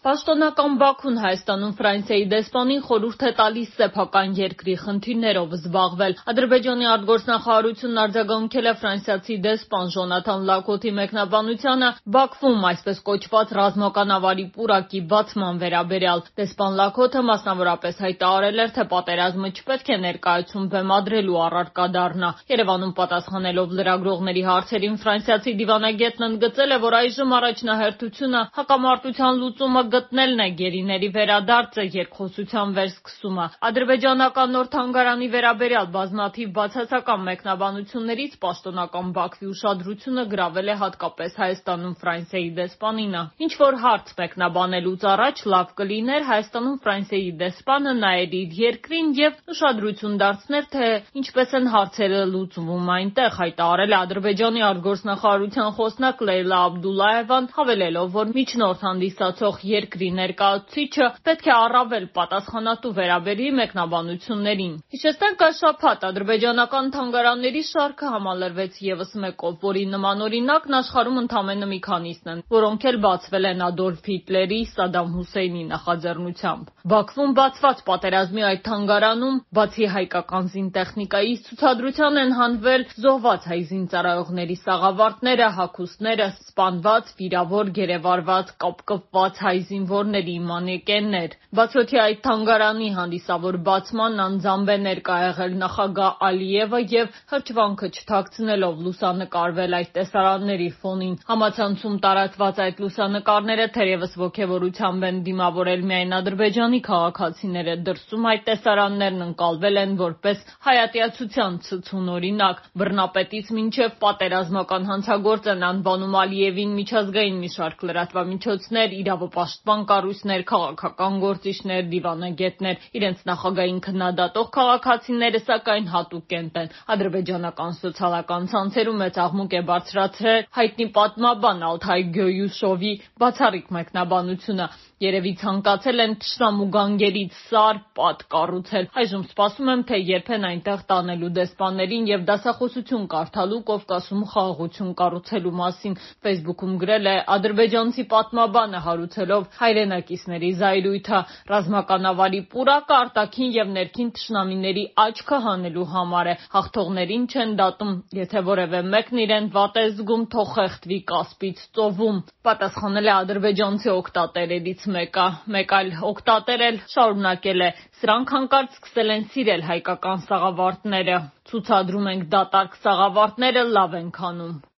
Պաշտոնական Բաքուն Հայաստանում Ֆրանսիայի դեսպանին խորհուրդ է տալիս սեփական երկրի խնդիրներով զբաղվել։ Ադրբեջանի արտգործնախարարությունն արձագանքել է ֆրանսիացի դեսպան Ժոնաթան Լակոթի մեկնաբանությանը Բաքվում այսպես կոչված ռազմական ավարի պուրակի բացման վերաբերյալ։ Դեսպան Լակոթը մասնավորապես հայտարարել էր, թե պատերազմը չպետք է ներկայացում բեմադրելու առարկա դառնա։ Երևանում պատասխանելով լրագրողների հարցերին ֆրանսիացի դիվանագետն ընդգծել է, որ այժմ առաջնահերթությունը հակամարտության լուծումը գտնելն է, գերիների վերադարձը, երկխոսության վերսկսումը։ Ադրբեջանական նոր թանգարանի վերաբերյալ բազմաթիվ բացասական մեկնաբանություններից պաշտոնական Բաքվի ուշադրությունը գրավել է հատկապես Հայաստանում Ֆրանսիայի դեսպանինը։ Ինչ-որ հարց մեկնաբանելուց առաջ լավ կլիներ Հայաստանում Ֆրանսիայի դեսպանը նայեր իր երկրին եւ ուշադրություն դարձներ, թե ինչպես են հարցերը լուծվում այնտեղ, հայտարարել է Ադրբեջանի արտգործնախարարության խոսնակ Լեյլա Աբդուլլաևան, հավելելով, որ միջնորդ հանդիսացող երկրի ներկայացուցիչը պետք է առավել պատասխանատու վերաբերի մեկնաբանություններին։ Հիշեցնենք, այս շաբաթ ադրբեջանական թանգարանների շարքը համալրվեց ևս մեկով, որի նմանօրինակն աշխարհում ընդամենը մի քանիսն են, որոնք էլ բացվել են Ադոլֆ Հիտլերի, Սադամ Հուսեյնի նախաձեռնությամբ։ Բաքվում բացված պատերազմի այդ թանգարանում, բացի հայկական զինտեխնիկայից, ցուցադրության են հանվել զոհված հայ զինծառայողների սաղավարտները, հագուստները, սպանված, վիրավոր, գերեվարված, կապկպված հայ զինվորների մանեկեններ։ Բացօթյա այդ թանգարանի հանդիսավոր բացմանն անձամբ է ներկա եղել նախագահ Ալիևը եւ հրճվանքը չթաքցնելով լուսանկարվել այդ տեսարանների ֆոնին։ Համացանցում տարածված այդ լուսանկարները թերևս ոգևորությամբ են դիմավորել միայն ադրբեջանի քաղաքացիները, դրսում այդ տեսարաններն ընկալվել են որպես հայատյացության ցցունօրինակ։ Բռնապետից մինչև պատերազմական հանցագործ են անվանում Ալիևին միջազգային մի շարք լրատվամիջոցներ, իրավապաշտպան կառույցներ, քաղաքական գործիչներ, դիվանագետներ։ Իրենց նախագահին քննադատող քաղաքացիները սակայն հատուկ կենտ են։ Ադրբեջանական սոցիալական ցանցերում մեծ աղմուկ է բարձրացրել հայտնի պատմաբան Ալթայ Գոյուսովի բացառիկ մեկնաբանությունը։ Երևի ցանկացել են թշնամու գանգերից սար պատ կառուցել։ Այժմ սպասում եմ, թե երբ են այնտեղ տանելու դեսպաններին եւ դասախոսություն կարդալու Կովկասում խաղաղություն կառուցելու մասին։ Facebook-ում գրել է ադրբեջանցի պատմաբանը, հարուցելով հայրենակիցների զայրույթը։ Ռազմական ավարի պուրակը արտաքին եւ ներքին թշնամիների աչքը հանելու համար է։ Հաղթողներին չեն դատում։ Եթե որևէ մեկն իրեն վատ է զգում, թող խեղդվի Կասպից ծովում, պատասխանել է ադրբեջանցի օգտատերերից մեկը։ Մեկ այլ օգտատեր էլ շարունակել է. սրանք հանկարծ սկսել են սիրել հայկական սաղավարտները։ Ցուցադրում ենք դատարկ սաղավարտները, լավ ենք անում։